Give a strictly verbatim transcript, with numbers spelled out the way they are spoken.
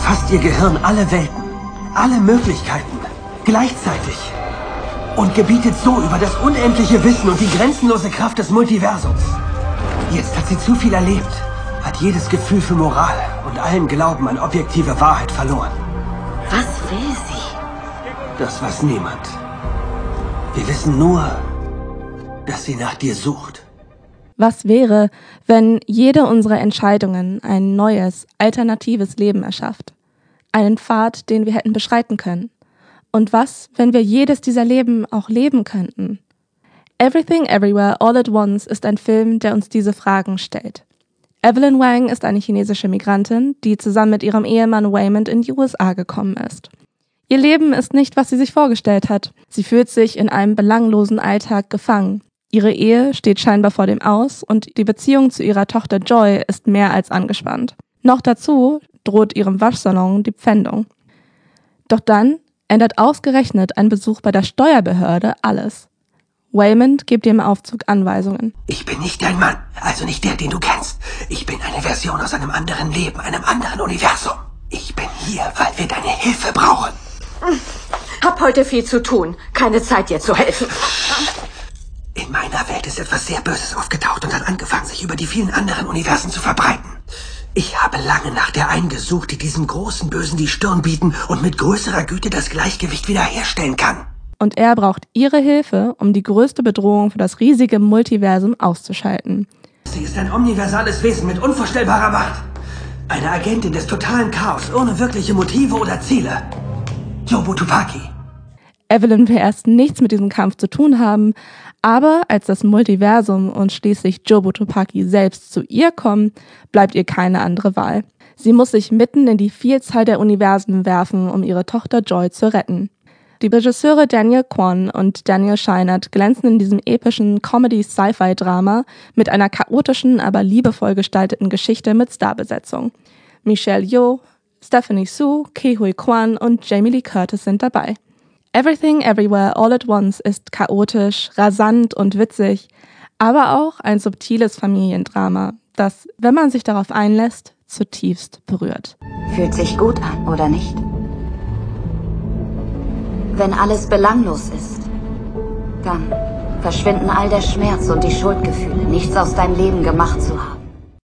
erfasst ihr Gehirn alle Welten, alle Möglichkeiten, gleichzeitig. Und gebietet so über das unendliche Wissen und die grenzenlose Kraft des Multiversums. Jetzt hat sie zu viel erlebt, hat jedes Gefühl für Moral und allen Glauben an objektive Wahrheit verloren. Was will sie? Das weiß niemand. Wir wissen nur, dass sie nach dir sucht. Was wäre, wenn jede unserer Entscheidungen ein neues, alternatives Leben erschafft? Einen Pfad, den wir hätten beschreiten können? Und was, wenn wir jedes dieser Leben auch leben könnten? Everything Everywhere All at Once ist ein Film, der uns diese Fragen stellt. Evelyn Wang ist eine chinesische Migrantin, die zusammen mit ihrem Ehemann Waymond in die U S A gekommen ist. Ihr Leben ist nicht, was sie sich vorgestellt hat. Sie fühlt sich in einem belanglosen Alltag gefangen. Ihre Ehe steht scheinbar vor dem Aus und die Beziehung zu ihrer Tochter Joy ist mehr als angespannt. Noch dazu droht ihrem Waschsalon die Pfändung. Doch dann ändert ausgerechnet ein Besuch bei der Steuerbehörde alles. Waymond gibt ihr im Aufzug Anweisungen. Ich bin nicht dein Mann, also nicht der, den du kennst. Ich bin eine Version aus einem anderen Leben, einem anderen Universum. Ich bin hier, weil wir deine Hilfe brauchen. Hab heute viel zu tun. Keine Zeit, dir zu helfen. In meiner Welt ist etwas sehr Böses aufgetaucht und hat angefangen, sich über die vielen anderen Universen zu verbreiten. Ich habe lange nach der einen gesucht, die diesem großen Bösen die Stirn bieten und mit größerer Güte das Gleichgewicht wiederherstellen kann. Und er braucht ihre Hilfe, um die größte Bedrohung für das riesige Multiversum auszuschalten. Sie ist ein omniversales Wesen mit unvorstellbarer Macht. Eine Agentin des totalen Chaos, ohne wirkliche Motive oder Ziele. Jobu Tupaki. Evelyn will erst nichts mit diesem Kampf zu tun haben, aber als das Multiversum und schließlich Jobu Tupaki selbst zu ihr kommen, bleibt ihr keine andere Wahl. Sie muss sich mitten in die Vielzahl der Universen werfen, um ihre Tochter Joy zu retten. Die Regisseure Daniel Kwan und Daniel Scheinert glänzen in diesem epischen Comedy-Sci-Fi-Drama mit einer chaotischen, aber liebevoll gestalteten Geschichte mit Starbesetzung. Michelle Yeoh, Stephanie Su, Ke Huy Quan und Jamie Lee Curtis sind dabei. Everything Everywhere All at Once ist chaotisch, rasant und witzig, aber auch ein subtiles Familiendrama, das, wenn man sich darauf einlässt, zutiefst berührt. Fühlt sich gut an, oder nicht? Wenn alles belanglos ist, dann verschwinden all der Schmerz und die Schuldgefühle, nichts aus deinem Leben gemacht zu haben.